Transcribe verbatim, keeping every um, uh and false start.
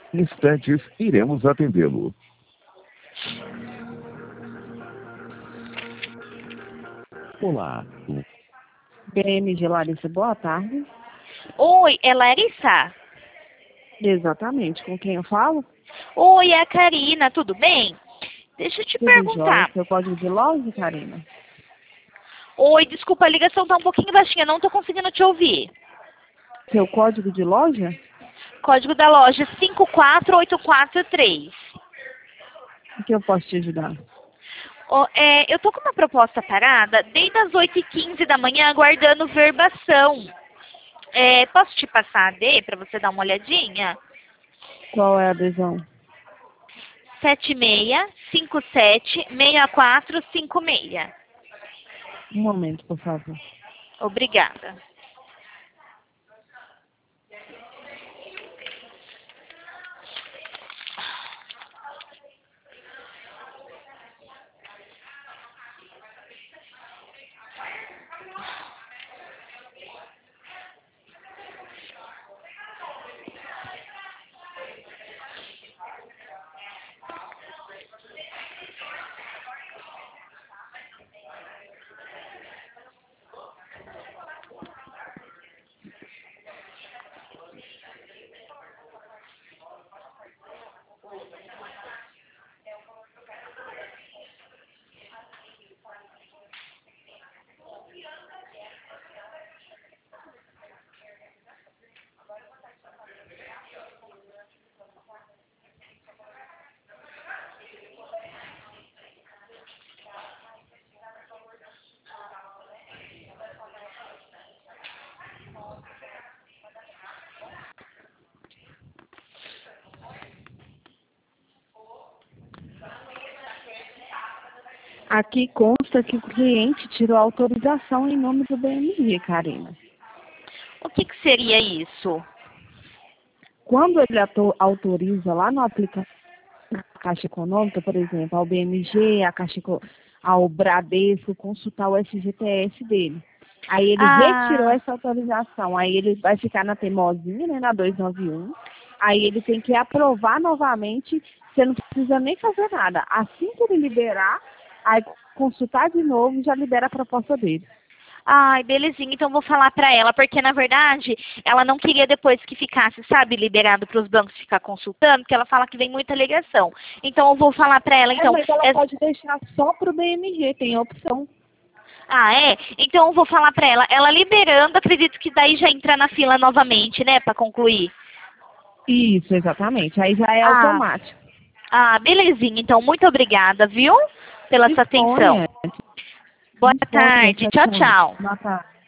Instantes, iremos atendê-lo. Olá. B M G Larissa, boa tarde. Oi, é Larissa? Exatamente, com quem eu falo? Oi, é a Karina, tudo bem? Deixa eu te Tudo jóia, perguntar. seu código de loja, Karina? Oi, desculpa, a ligação tá um pouquinho baixinha, não tô conseguindo te ouvir. Seu código de loja? Código da loja cinco quatro oito quatro três. O que eu posso te ajudar? Ó, é, eu tô com uma proposta parada desde as oito e quinze da manhã aguardando verbação. É, posso te passar a D para você dar uma olhadinha? Qual é a adesão? sete seis cinco sete seis quatro cinco seis. Um momento, por favor. Obrigada. Aqui consta que o cliente tirou a autorização em nome do B M G, Karina. O que, que seria isso? Quando ele ato- autoriza lá no aplicativo da Caixa Econômica, por exemplo, ao B M G, a Caixa, Eco- ao Bradesco, consultar o F G T S dele. Aí ele retirou Ah, essa autorização, aí ele vai ficar na teimosinha, né, na duzentos e noventa e um. Aí ele tem que aprovar novamente, você não precisa nem fazer nada. Assim que ele liberar, aí consultar de novo, já libera a proposta dele. ai, belezinha, então vou falar pra ela, porque na verdade ela não queria depois que ficasse, sabe, liberado para os bancos ficar consultando, porque ela fala que vem muita ligação. Então eu vou falar pra ela, É, então. mas ela é- pode deixar só para o B M G, tem a opção. Ah, é? Então eu vou falar pra ela. Ela liberando, acredito que daí já entra na fila novamente, né, pra concluir. Isso, exatamente. Aí já é Ah, automático. ah, belezinha. Então muito obrigada, viu, pela sua atenção. Disponha. Boa Disponha. tarde. Tchau, Tchau, tchau. tchau. Boa tarde.